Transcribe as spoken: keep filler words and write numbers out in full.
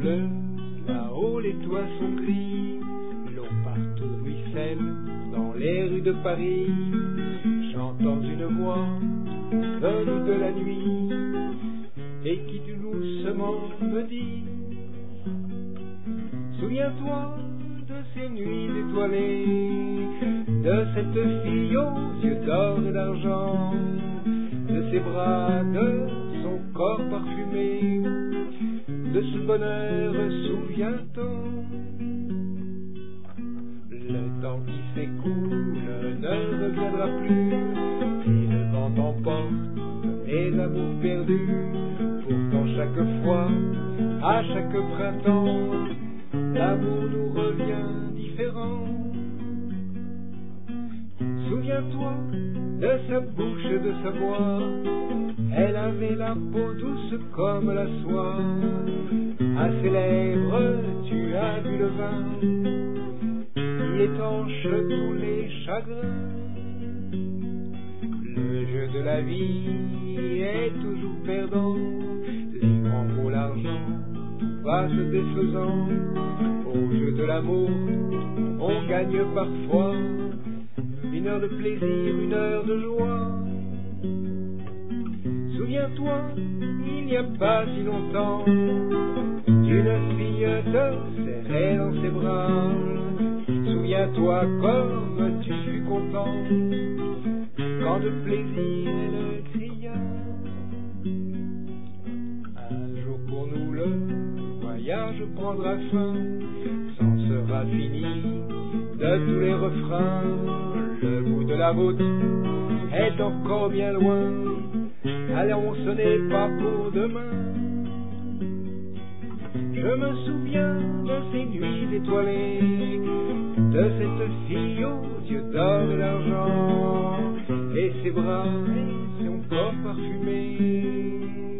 pleut, là-haut les toits sont gris, l'eau partout ruisselle dans les rues de Paris. J'entends une voix venue de la nuit et qui doucement me dit: souviens-toi de ces nuits étoilées, de cette fille aux yeux d'or et d'argent, de ses bras, de son corps parfumé, de ce bonheur souviens-toi. Le temps qui s'écoule ne reviendra plus, et le vent emporte les amours perdus. Pourtant chaque fois, à chaque printemps, l'amour nous revient différent. Souviens-toi de sa bouche et de sa voix, elle avait la peau douce comme la soie. À ses lèvres tu as vu le vin qui étanche tous les chagrins. Le jeu de la vie est toujours perdant, les grands mots, l'argent, tout va se défaisant. Au jeu de l'amour, on gagne parfois une heure de plaisir, une heure de joie. Souviens-toi, il n'y a pas si longtemps, d'une fille te serrait dans ses bras. Souviens-toi comme tu fus content quand de plaisir elle cria. Un jour pour nous le voyage prendra fin, c'en sera fini de tous les refrains. Le bout de la route est encore bien loin, allons, ce n'est pas pour demain. Je me souviens de ces nuits étoilées, de cette fille aux yeux d'or et d'argent, et ses bras et son corps parfumé.